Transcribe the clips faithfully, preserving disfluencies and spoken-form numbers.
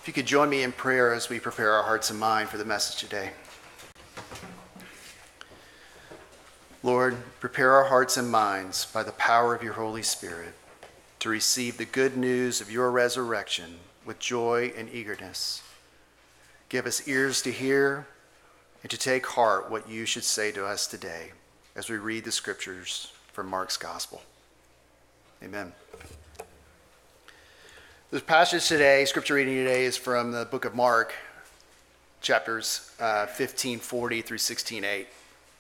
If you could join me in prayer as we prepare our hearts and mind for the message today. Lord, prepare our hearts and minds by the power of your Holy Spirit to receive the good news of your resurrection with joy and eagerness. Give us ears to hear and to take heart what you should say to us today as we read the scriptures from Mark's gospel. Amen. The passage today, scripture reading today, is from the book of Mark, chapters uh, fifteen forty through sixteen eight.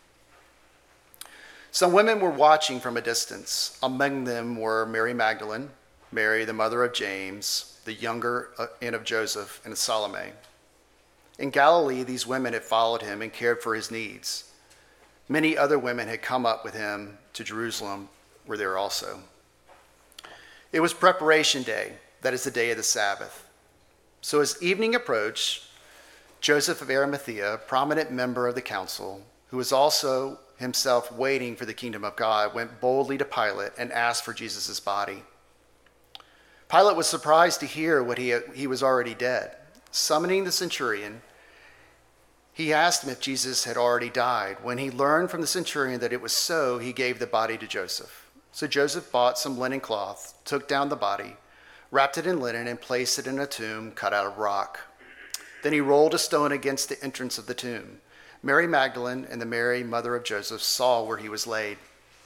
Some women were watching from a distance. Among them were Mary Magdalene, Mary the mother of James, the younger and of Joseph, and Salome. In Galilee, these women had followed him and cared for his needs. Many other women had come up with him to Jerusalem, were there also. It was preparation day. That is the day of the Sabbath. So as evening approached, Joseph of Arimathea, a prominent member of the council, who was also himself waiting for the kingdom of God, went boldly to Pilate and asked for Jesus' body. Pilate was surprised to hear what he, he was already dead. Summoning the centurion, he asked him if Jesus had already died. When he learned from the centurion that it was so, he gave the body to Joseph. So Joseph bought some linen cloth, took down the body, wrapped it in linen, and placed it in a tomb cut out of rock. Then he rolled a stone against the entrance of the tomb. Mary Magdalene and the Mary, mother of Joseph, saw where he was laid.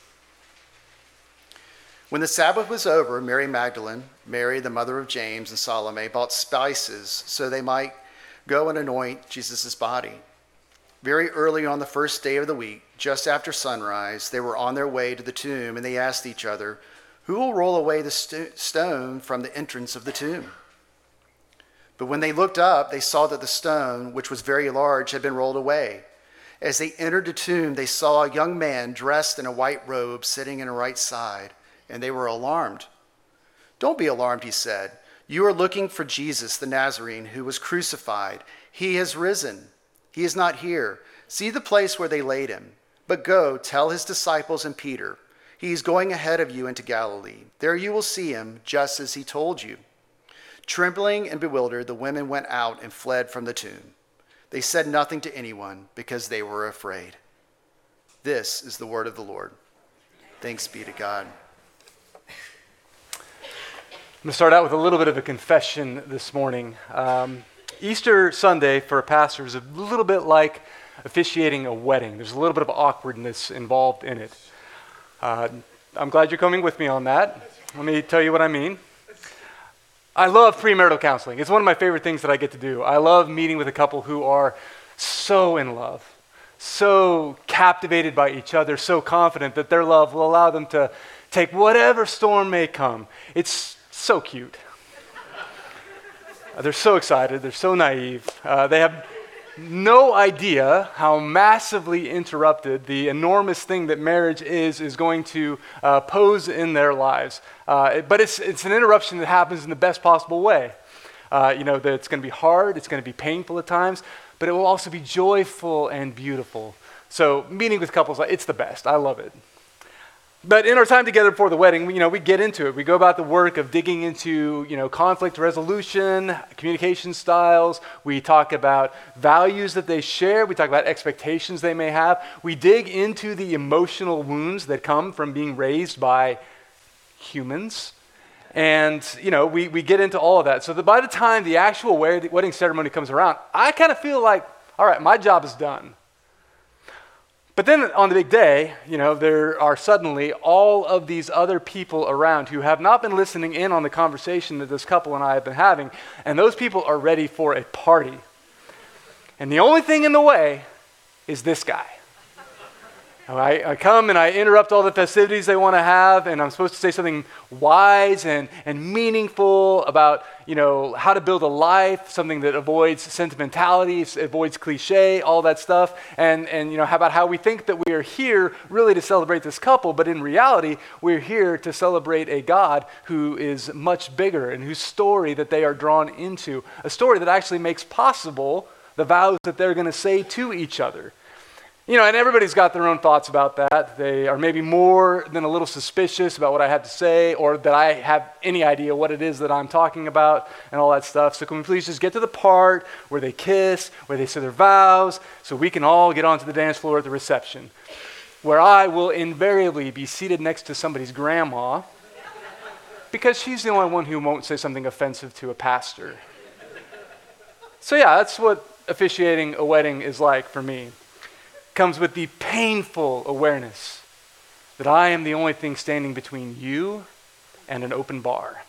When the Sabbath was over, Mary Magdalene, Mary, the mother of James, and Salome bought spices so they might go and anoint Jesus' body. Very early on the first day of the week, just after sunrise, they were on their way to the tomb, and they asked each other, "Who will roll away the st- stone from the entrance of the tomb?" But when they looked up, they saw that the stone, which was very large, had been rolled away. As they entered the tomb, they saw a young man dressed in a white robe sitting in the right side, and they were alarmed. "Don't be alarmed," he said. "You are looking for Jesus, the Nazarene, who was crucified. He has risen. He is not here. See the place where they laid him. But go, tell his disciples and Peter, he is going ahead of you into Galilee. There you will see him, just as he told you." Trembling and bewildered, the women went out and fled from the tomb. They said nothing to anyone because they were afraid. This is the word of the Lord. Thanks be to God. I'm going to start out with a little bit of a confession this morning. Um, Easter Sunday for a pastor is a little bit like officiating a wedding. There's a little bit of awkwardness involved in it. Uh, I'm glad you're coming with me on that. Let me tell you what I mean. I love premarital counseling. It's one of my favorite things that I get to do. I love meeting with a couple who are so in love, so captivated by each other, so confident that their love will allow them to take whatever storm may come. It's so cute. They're so excited. They're so naive. Uh, they have no idea how massively interrupted the enormous thing that marriage is is going to uh, pose in their lives. Uh, but it's it's an interruption that happens in the best possible way. Uh, you know, that it's going to be hard, it's going to be painful at times, but it will also be joyful and beautiful. So meeting with couples, it's the best. I love it. But in our time together before the wedding, you know, we get into it. We go about the work of digging into, you know, conflict resolution, communication styles. We talk about values that they share. We talk about expectations they may have. We dig into the emotional wounds that come from being raised by humans. And, you know, we, we get into all of that. So that by the time the actual wedding ceremony comes around, I kind of feel like, all right, my job is done. But then on the big day, you know, there are suddenly all of these other people around who have not been listening in on the conversation that this couple and I have been having, and those people are ready for a party. And the only thing in the way is this guy. I, I come and I interrupt all the festivities they want to have, and I'm supposed to say something wise and, and meaningful about, you know, how to build a life, something that avoids sentimentality, avoids cliche, all that stuff, and, and you know, how about how we think that we are here really to celebrate this couple, but in reality, we're here to celebrate a God who is much bigger and whose story that they are drawn into, a story that actually makes possible the vows that they're going to say to each other. You know, and everybody's got their own thoughts about that. They are maybe more than a little suspicious about what I have to say, or that I have any idea what it is that I'm talking about and all that stuff. So can we please just get to the part where they kiss, where they say their vows, so we can all get onto the dance floor at the reception, where I will invariably be seated next to somebody's grandma, because she's the only one who won't say something offensive to a pastor. So yeah, that's what officiating a wedding is like for me. Comes with the painful awareness that I am the only thing standing between you and an open bar.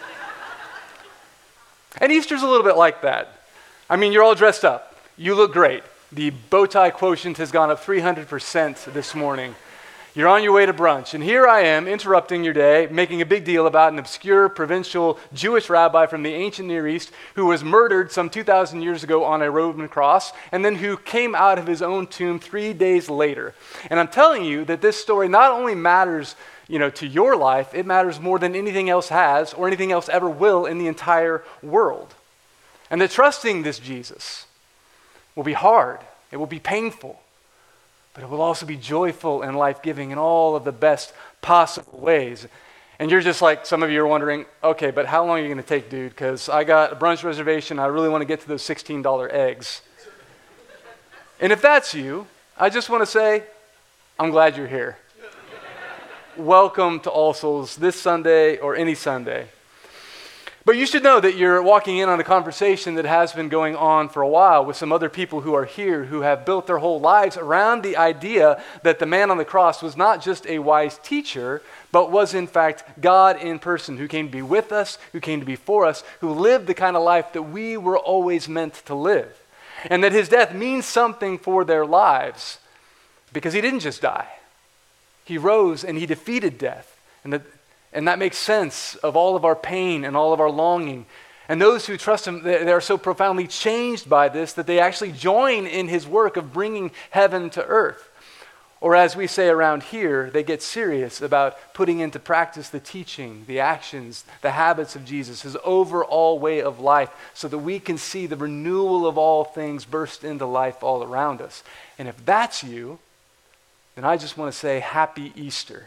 And Easter's a little bit like that. I mean, you're all dressed up. You look great. The bow tie quotient has gone up three hundred percent this morning. You're on your way to brunch, and here I am interrupting your day, making a big deal about an obscure provincial Jewish rabbi from the ancient Near East who was murdered some two thousand years ago on a Roman cross, and then who came out of his own tomb three days later. And I'm telling you that this story not only matters, you know, to your life, it matters more than anything else has or anything else ever will in the entire world. And that trusting this Jesus will be hard, it will be painful, but it will also be joyful and life-giving in all of the best possible ways. And you're just like, some of you are wondering, okay, but how long are you going to take, dude? Because I got a brunch reservation. I really want to get to those sixteen dollar eggs. And if that's you, I just want to say, I'm glad you're here. Welcome to All Souls this Sunday or any Sunday. But you should know that you're walking in on a conversation that has been going on for a while with some other people who are here who have built their whole lives around the idea that the man on the cross was not just a wise teacher, but was in fact God in person, who came to be with us, who came to be for us, who lived the kind of life that we were always meant to live. And that his death means something for their lives because he didn't just die. He rose and he defeated death. And that And that makes sense of all of our pain and all of our longing. And those who trust him, they are so profoundly changed by this that they actually join in his work of bringing heaven to earth. Or as we say around here, they get serious about putting into practice the teaching, the actions, the habits of Jesus, his overall way of life, so that we can see the renewal of all things burst into life all around us. And if that's you, then I just want to say Happy Easter.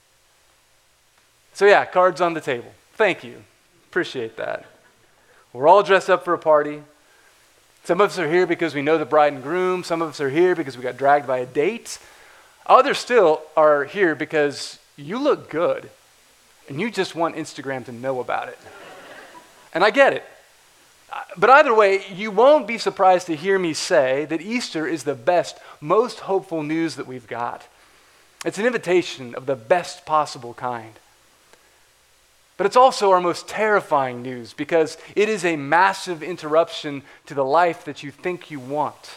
So yeah, cards on the table. Thank you. Appreciate that. We're all dressed up for a party. Some of us are here because we know the bride and groom. Some of us are here because we got dragged by a date. Others still are here because you look good and you just want Instagram to know about it. And I get it. But either way, you won't be surprised to hear me say that Easter is the best, most hopeful news that we've got. It's an invitation of the best possible kind. But it's also our most terrifying news because it is a massive interruption to the life that you think you want.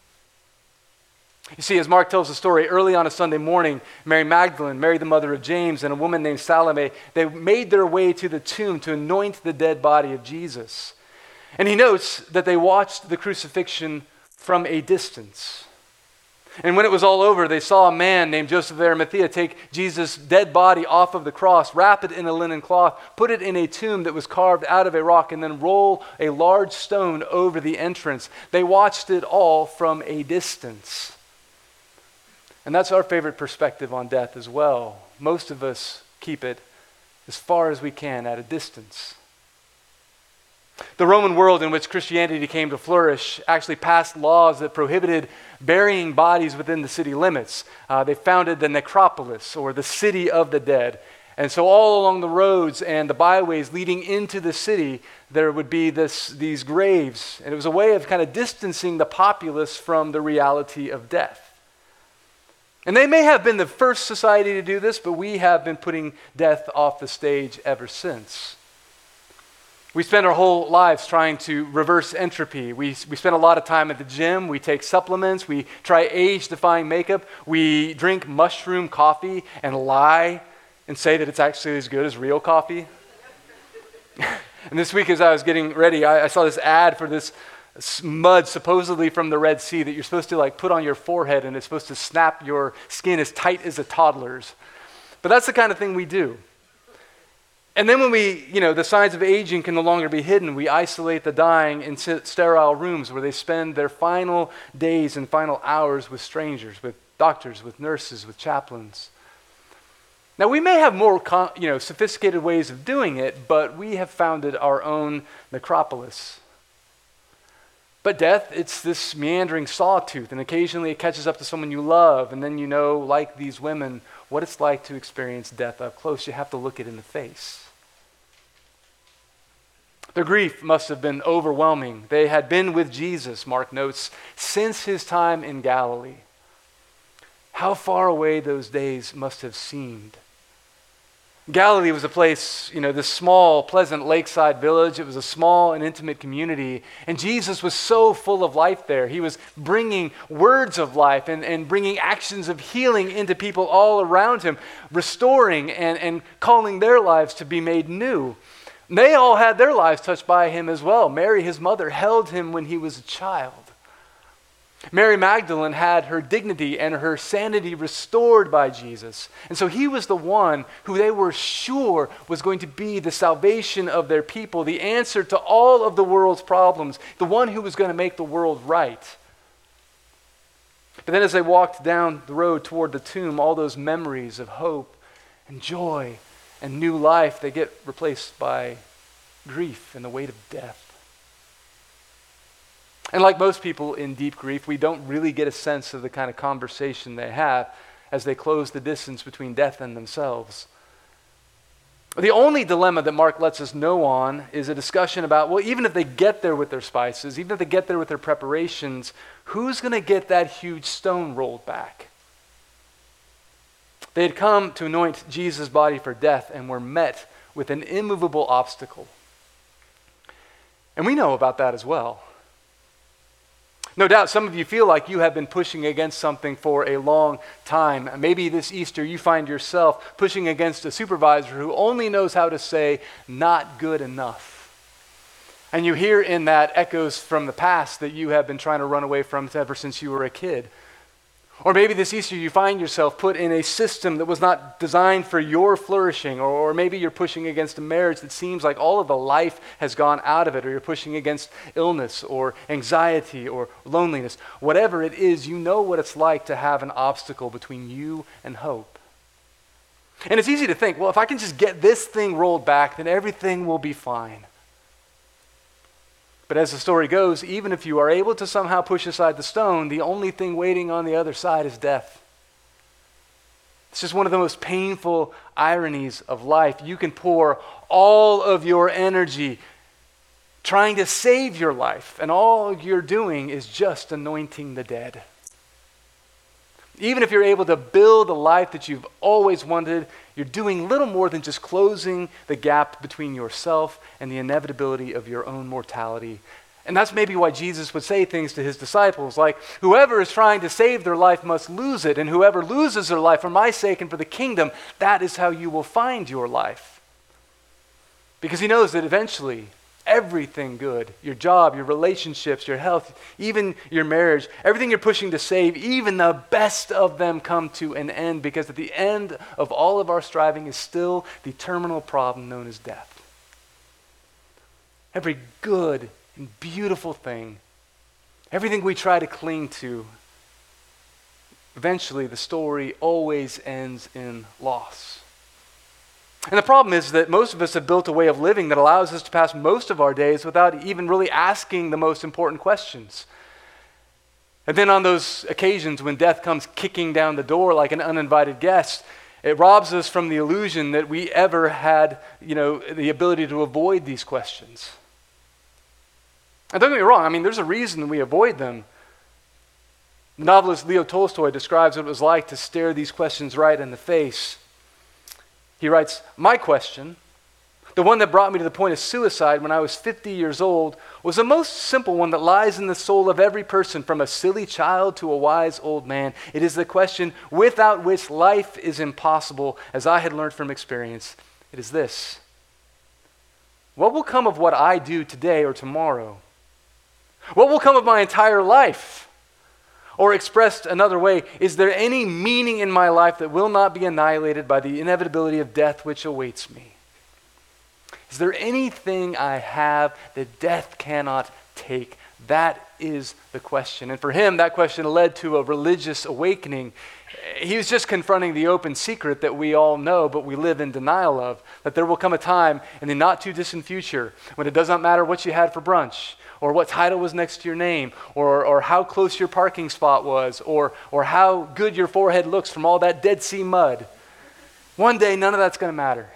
You see, as Mark tells the story, early on a Sunday morning, Mary Magdalene, Mary the mother of James, and a woman named Salome, they made their way to the tomb to anoint the dead body of Jesus. And he notes that they watched the crucifixion from a distance. And when it was all over, they saw a man named Joseph of Arimathea take Jesus' dead body off of the cross, wrap it in a linen cloth, put it in a tomb that was carved out of a rock, and then roll a large stone over the entrance. They watched it all from a distance. And that's our favorite perspective on death as well. Most of us keep it as far as we can at a distance. The Roman world in which Christianity came to flourish actually passed laws that prohibited burying bodies within the city limits. Uh, they founded the necropolis, or the city of the dead. And so all along the roads and the byways leading into the city, there would be this, these graves. And it was a way of kind of distancing the populace from the reality of death. And they may have been the first society to do this, but we have been putting death off the stage ever since. We spend our whole lives trying to reverse entropy. We, we spend a lot of time at the gym. We take supplements. We try age-defying makeup. We drink mushroom coffee and lie and say that it's actually as good as real coffee. And this week as I was getting ready, I, I saw this ad for this mud supposedly from the Red Sea that you're supposed to like put on your forehead, and it's supposed to snap your skin as tight as a toddler's. But that's the kind of thing we do. And then when we, you know, the signs of aging can no longer be hidden, we isolate the dying in sterile rooms where they spend their final days and final hours with strangers, with doctors, with nurses, with chaplains. Now, we may have more, you know, sophisticated ways of doing it, but we have founded our own necropolis. But death, it's this meandering sawtooth, and occasionally it catches up to someone you love, and then you know, like these women, what it's like to experience death up close. You have to look it in the face. Their grief must have been overwhelming. They had been with Jesus, Mark notes, since his time in Galilee. How far away those days must have seemed. Galilee was a place, you know, this small, pleasant lakeside village. It was a small and intimate community. And Jesus was so full of life there. He was bringing words of life and, and bringing actions of healing into people all around him, restoring and, and calling their lives to be made new. They all had their lives touched by him as well. Mary, his mother, held him when he was a child. Mary Magdalene had her dignity and her sanity restored by Jesus. And so he was the one who they were sure was going to be the salvation of their people, the answer to all of the world's problems, the one who was going to make the world right. But then as they walked down the road toward the tomb, all those memories of hope and joy and new life, they get replaced by grief and the weight of death. And like most people in deep grief, we don't really get a sense of the kind of conversation they have as they close the distance between death and themselves. The only dilemma that Mark lets us know on is a discussion about, well, even if they get there with their spices, even if they get there with their preparations, who's going to get that huge stone rolled back? They had come to anoint Jesus' body for death and were met with an immovable obstacle. And we know about that as well. No doubt some of you feel like you have been pushing against something for a long time. Maybe this Easter you find yourself pushing against a supervisor who only knows how to say, not good enough. And you hear in that echoes from the past that you have been trying to run away from ever since you were a kid. Or maybe this Easter you find yourself put in a system that was not designed for your flourishing, or, or maybe you're pushing against a marriage that seems like all of the life has gone out of it, or you're pushing against illness or anxiety or loneliness. Whatever it is, you know what it's like to have an obstacle between you and hope. And it's easy to think, well, if I can just get this thing rolled back, then everything will be fine. But as the story goes, even if you are able to somehow push aside the stone, the only thing waiting on the other side is death. It's just one of the most painful ironies of life. You can pour all of your energy trying to save your life, and all you're doing is just anointing the dead. Even if you're able to build a life that you've always wanted, you're doing little more than just closing the gap between yourself and the inevitability of your own mortality. And that's maybe why Jesus would say things to his disciples like, whoever is trying to save their life must lose it, and whoever loses their life for my sake and for the kingdom, that is how you will find your life. Because he knows that eventually, everything good, your job, your relationships, your health, even your marriage, everything you're pushing to save, even the best of them come to an end, because at the end of all of our striving is still the terminal problem known as death. Every good and beautiful thing, everything we try to cling to, eventually the story always ends in loss. And the problem is that most of us have built a way of living that allows us to pass most of our days without even really asking the most important questions. And then on those occasions when death comes kicking down the door like an uninvited guest, it robs us from the illusion that we ever had, you know, the ability to avoid these questions. And don't get me wrong, I mean, there's a reason we avoid them. The novelist Leo Tolstoy describes what it was like to stare these questions right in the face. He writes, my question, the one that brought me to the point of suicide when I was fifty years old, was the most simple one that lies in the soul of every person, from a silly child to a wise old man. It is the question without which life is impossible, as I had learned from experience. It is this: what will come of what I do today or tomorrow? What will come of my entire life? Or expressed another way, is there any meaning in my life that will not be annihilated by the inevitability of death which awaits me? Is there anything I have that death cannot take? That is the question. And for him, that question led to a religious awakening. He was just confronting the open secret that we all know, but we live in denial of, that there will come a time in the not too distant future when it does not matter what you had for brunch, or what title was next to your name, or, or how close your parking spot was, or, or how good your forehead looks from all that Dead Sea mud. One day, none of that's going to matter.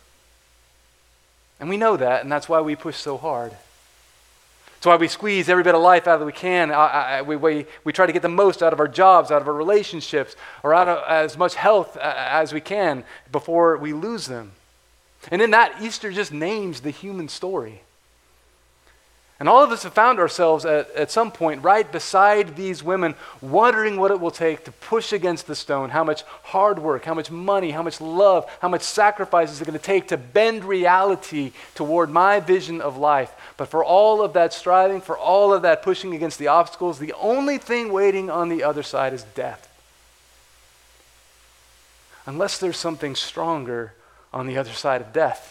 And we know that, and that's why we push so hard. That's why we squeeze every bit of life out that we can. I, I, we, we, we try to get the most out of our jobs, out of our relationships, or out of as much health as we can before we lose them. And in that, Easter just names the human story. And all of us have found ourselves at, at some point right beside these women, wondering what it will take to push against the stone, how much hard work, how much money, how much love, how much sacrifice is it going to take to bend reality toward my vision of life. But for all of that striving, for all of that pushing against the obstacles, the only thing waiting on the other side is death. Unless there's something stronger on the other side of death.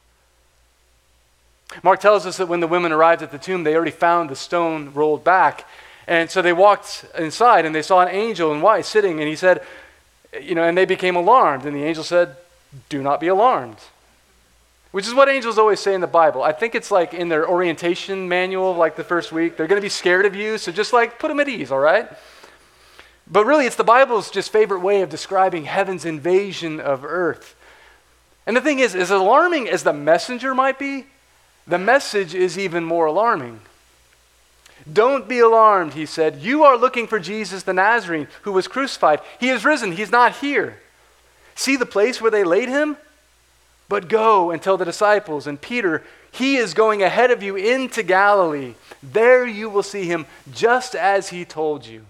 Mark tells us that when the women arrived at the tomb, they already found the stone rolled back. And so they walked inside and they saw an angel in white sitting, and he said, you know, and they became alarmed. And the angel said, do not be alarmed. Which is what angels always say in the Bible. I think it's like in their orientation manual, like the first week. They're going to be scared of you, so just like put them at ease, all right? But really, it's the Bible's just favorite way of describing heaven's invasion of earth. And the thing is, as alarming as the messenger might be, the message is even more alarming. Don't be alarmed, he said. You are looking for Jesus the Nazarene who was crucified. He is risen. He's not here. See the place where they laid him? But go and tell the disciples and Peter, he is going ahead of you into Galilee. There you will see him just as he told you.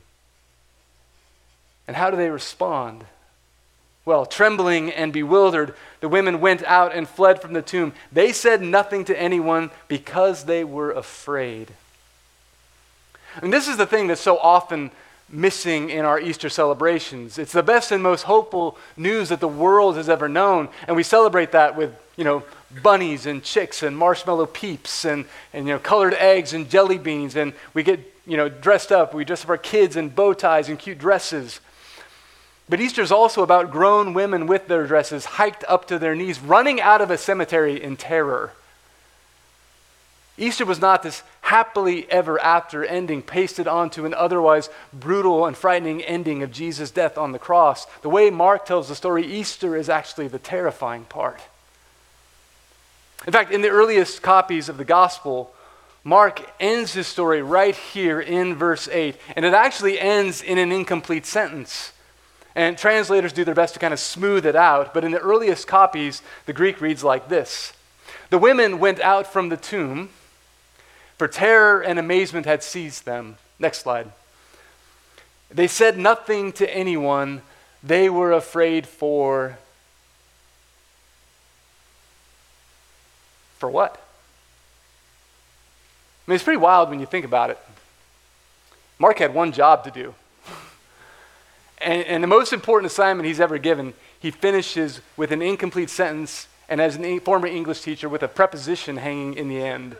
And how do they respond? Well, trembling and bewildered, the women went out and fled from the tomb. They said nothing to anyone because they were afraid. And this is the thing that's so often missing in our Easter celebrations. It's the best and most hopeful news that the world has ever known. And we celebrate that with, you know, bunnies and chicks and marshmallow peeps and, and you know, colored eggs and jelly beans. And we get, you know, dressed up. We dress up our kids in bow ties and cute dresses. But Easter is also about grown women with their dresses hiked up to their knees, running out of a cemetery in terror. Easter was not this happily ever after ending pasted onto an otherwise brutal and frightening ending of Jesus' death on the cross. The way Mark tells the story, Easter is actually the terrifying part. In fact, in the earliest copies of the gospel, Mark ends his story right here in verse eight, and it actually ends in an incomplete sentence. And translators do their best to kind of smooth it out, but in the earliest copies, the Greek reads like this. The women went out from the tomb, for terror and amazement had seized them. Next slide. They said nothing to anyone. They were afraid for... For what? I mean, it's pretty wild when you think about it. Mark had one job to do. And, and the most important assignment he's ever given, he finishes with an incomplete sentence, and as a former English teacher, with a preposition hanging in the end.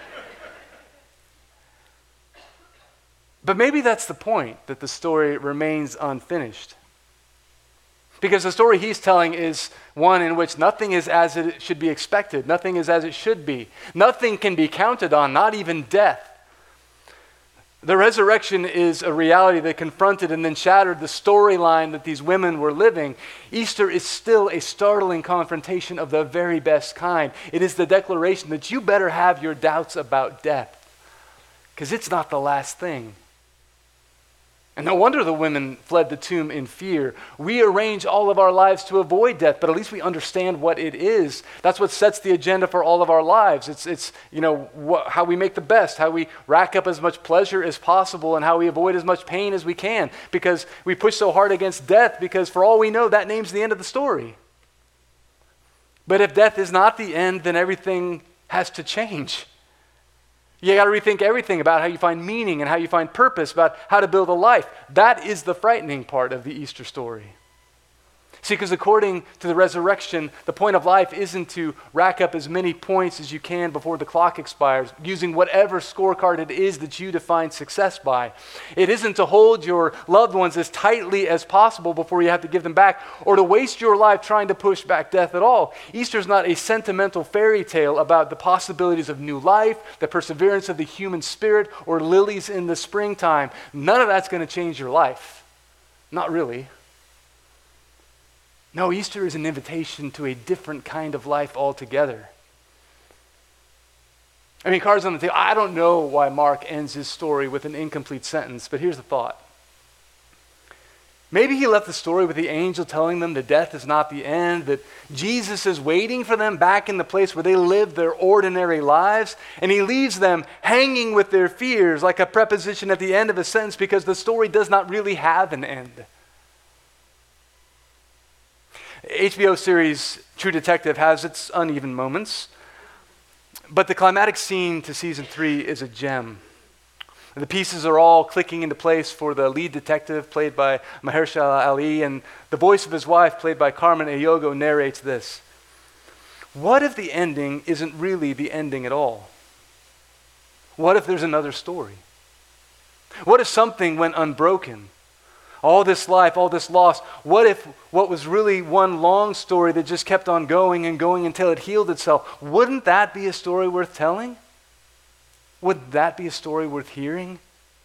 But maybe that's the point, that the story remains unfinished. Because the story he's telling is one in which nothing is as it should be expected. Nothing is as it should be. Nothing can be counted on, not even death. The resurrection is a reality that confronted and then shattered the storyline that these women were living. Easter is still a startling confrontation of the very best kind. It is the declaration that you better have your doubts about death, because it's not the last thing. And no wonder the women fled the tomb in fear. We arrange all of our lives to avoid death, but at least we understand what it is. That's what sets the agenda for all of our lives. It's, it's you know, wh- how we make the best, how we rack up as much pleasure as possible, and how we avoid as much pain as we can, because we push so hard against death, because for all we know, that name's the end of the story. But if death is not the end, then everything has to change. You got to rethink everything about how you find meaning and how you find purpose, about how to build a life. That is the frightening part of the Easter story. See, because according to the resurrection, the point of life isn't to rack up as many points as you can before the clock expires, using whatever scorecard it is that you define success by. It isn't to hold your loved ones as tightly as possible before you have to give them back, or to waste your life trying to push back death at all. Easter's not a sentimental fairy tale about the possibilities of new life, the perseverance of the human spirit, or lilies in the springtime. None of that's going to change your life. Not really. No, Easter is an invitation to a different kind of life altogether. I mean, cards on the table. I don't know why Mark ends his story with an incomplete sentence, but here's the thought. Maybe he left the story with the angel telling them that death is not the end, that Jesus is waiting for them back in the place where they live their ordinary lives, and he leaves them hanging with their fears like a preposition at the end of a sentence because the story does not really have an end. H B O series True Detective has its uneven moments, but the climatic scene to season three is a gem. The pieces are all clicking into place for the lead detective, played by Mahershala Ali, and the voice of his wife, played by Carmen Ejogo, narrates this. What if the ending isn't really the ending at all? What if there's another story? What if something went unbroken? All this life, all this loss, what if what was really one long story that just kept on going and going until it healed itself? Wouldn't that be a story worth telling? Would that be a story worth hearing?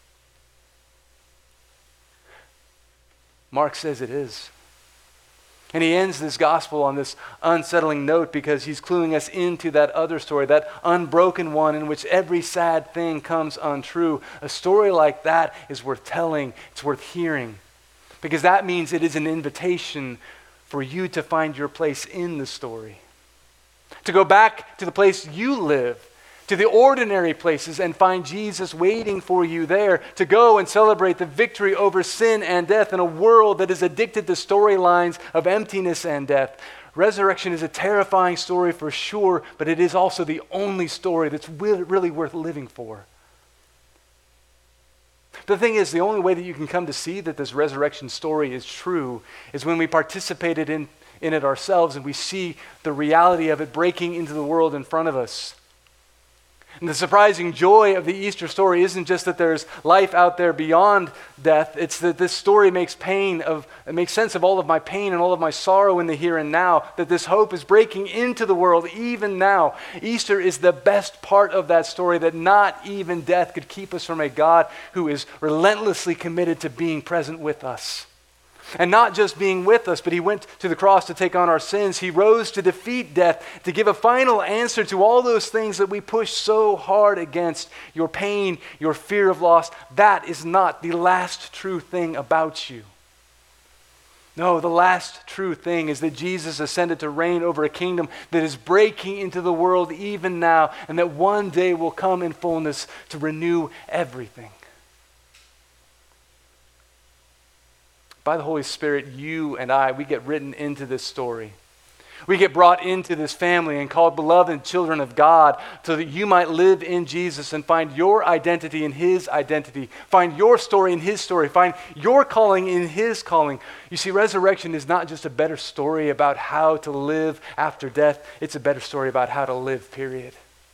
Mark says it is. And he ends this gospel on this unsettling note because he's cluing us into that other story, that unbroken one in which every sad thing comes untrue. A story like that is worth telling, it's worth hearing. Because that means it is an invitation for you to find your place in the story. To go back to the place you live, to the ordinary places, and find Jesus waiting for you there. To go and celebrate the victory over sin and death in a world that is addicted to storylines of emptiness and death. Resurrection is a terrifying story for sure, but it is also the only story that's really worth living for. The thing is, the only way that you can come to see that this resurrection story is true is when we participated in, in it ourselves and we see the reality of it breaking into the world in front of us. And the surprising joy of the Easter story isn't just that there's life out there beyond death. It's that this story makes pain of, it makes sense of all of my pain and all of my sorrow in the here and now. That this hope is breaking into the world even now. Easter is the best part of that story, that not even death could keep us from a God who is relentlessly committed to being present with us. And not just being with us, but he went to the cross to take on our sins. He rose to defeat death, to give a final answer to all those things that we push so hard against. Your pain, your fear of loss, that is not the last true thing about you. No, the last true thing is that Jesus ascended to reign over a kingdom that is breaking into the world even now, and that one day will come in fullness to renew everything. By the Holy Spirit, you and I, we get written into this story. We get brought into this family and called beloved children of God so that you might live in Jesus and find your identity in his identity. Find your story in his story. Find your calling in his calling. You see, resurrection is not just a better story about how to live after death. It's a better story about how to live, period.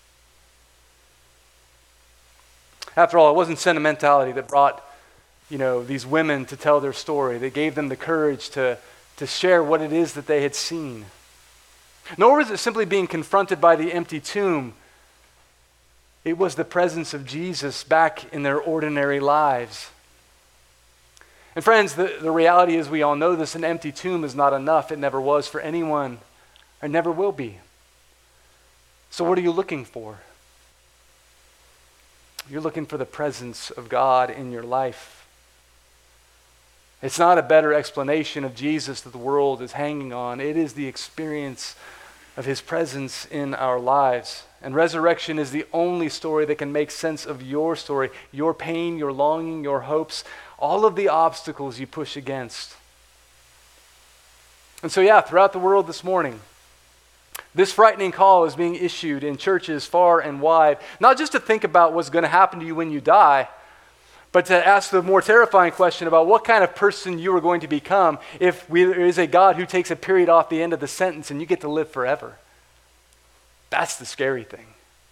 After all, it wasn't sentimentality that brought you know, these women to tell their story. They gave them the courage to, to share what it is that they had seen. Nor was it simply being confronted by the empty tomb. It was the presence of Jesus back in their ordinary lives. And friends, the, the reality is, we all know this, an empty tomb is not enough. It never was for anyone, or never will be. So what are you looking for? You're looking for the presence of God in your life. It's not a better explanation of Jesus that the world is hanging on. It is the experience of his presence in our lives. And resurrection is the only story that can make sense of your story, your pain, your longing, your hopes, all of the obstacles you push against. And so yeah, throughout the world this morning, this frightening call is being issued in churches far and wide, not just to think about what's going to happen to you when you die, but to ask the more terrifying question about what kind of person you are going to become if we, there is a God who takes a period off the end of the sentence and you get to live forever. That's the scary thing.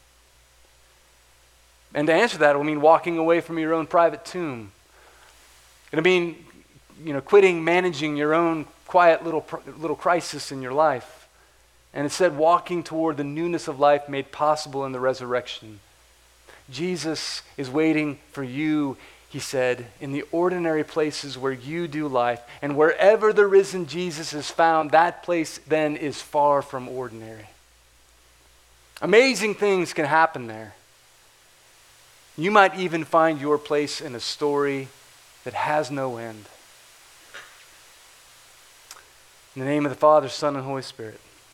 And to answer that will mean walking away from your own private tomb. It'll mean, you know, quitting managing your own quiet little little crisis in your life, and instead walking toward the newness of life made possible in the resurrection. Jesus is waiting for you, he said, in the ordinary places where you do life, and wherever the risen Jesus is found, that place then is far from ordinary. Amazing things can happen there. You might even find your place in a story that has no end. In the name of the Father, Son, and Holy Spirit.